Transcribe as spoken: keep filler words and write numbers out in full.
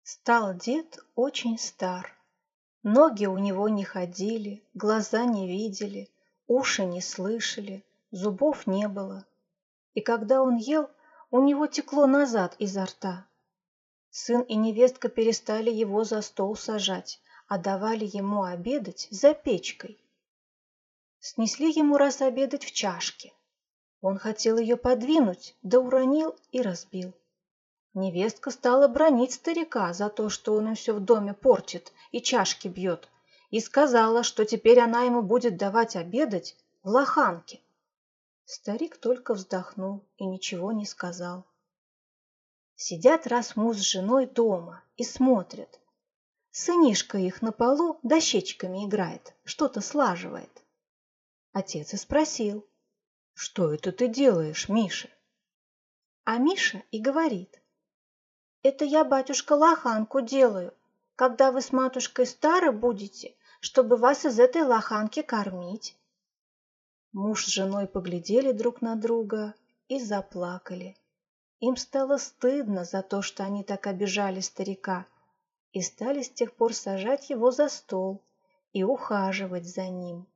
Стал дед очень стар. Ноги у него не ходили, глаза не видели, уши не слышали, зубов не было. И когда он ел, у него текло назад изо рта. Сын и невестка перестали его за стол сажать, а давали ему обедать за печкой. Снесли ему раз обедать в чашке. Он хотел ее подвинуть, да уронил и разбил. Невестка стала бранить старика за то, что он им все в доме портит и чашки бьет, и сказала, что теперь она ему будет давать обедать в лоханке. Старик только вздохнул и ничего не сказал. Сидят раз муж с женой дома и смотрят. Сынишка их на полу дощечками играет, что-то слаживает. Отец и спросил: «Что это ты делаешь, Миша?» А Миша и говорит: «Это я, батюшка, лоханку делаю, когда вы с матушкой стары будете, чтобы вас из этой лоханки кормить». Муж с женой поглядели друг на друга и заплакали. Им стало стыдно за то, что они так обижали старика, и стали с тех пор сажать его за стол и ухаживать за ним.